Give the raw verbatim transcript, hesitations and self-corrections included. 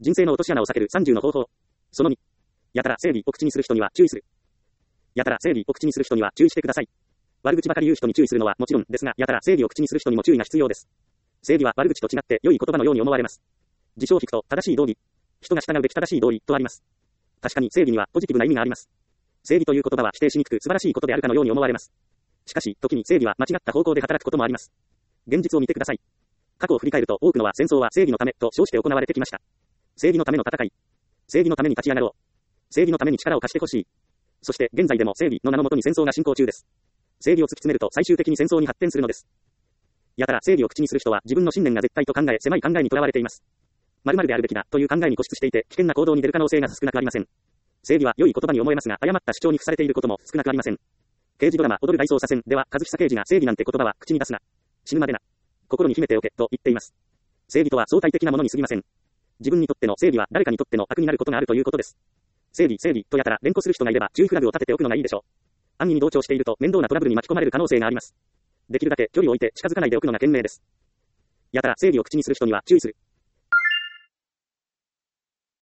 人生の落とし穴を避けるさんじゅうの方法。そのに。やたら正義を口にする人には注意する。やたら正義を口にする人には注意してください。悪口ばかり言う人に注意するのはもちろんですが、やたら正義を口にする人にも注意が必要です。正義は悪口と違って良い言葉のように思われます。辞書を引くと正しい道義。人が従うべき正しい道理とあります。確かに正義にはポジティブな意味があります。正義という言葉は否定しにくく素晴らしいことであるかのように思われます。しかし、時に正義は間違った方向で働くこともあります。現実を見てください。過去を振り返ると多くのは戦争は正義のためと称して行われてきました。正義のための戦い。正義のために立ち上がろう。正義のために力を貸してほしい。そして現在でも正義の名のもとに戦争が進行中です。正義を突き詰めると最終的に戦争に発展するのです。やたら正義を口にする人は自分の信念が絶対と考え、狭い考えにとらわれています。〇〇であるべきだという考えに固執していて危険な行動に出る可能性が少なくありません。正義は良い言葉に思えますが誤った主張に付されていることも少なくありません。刑事ドラマ踊る大捜査線では和久刑事が正義なんて言葉は口に出すな。死ぬまでな。心に秘めておけと言っています。正義とは相対的なものに過ぎません。自分にとっての正義は誰かにとっての悪になることがあるということです。正義、正義とやたら連呼する人がいれば注意フラグを立てておくのがいいでしょう。安易に同調していると面倒なトラブルに巻き込まれる可能性があります。できるだけ距離を置いて近づかないでおくのが賢明です。やたら正義を口にする人には注意する。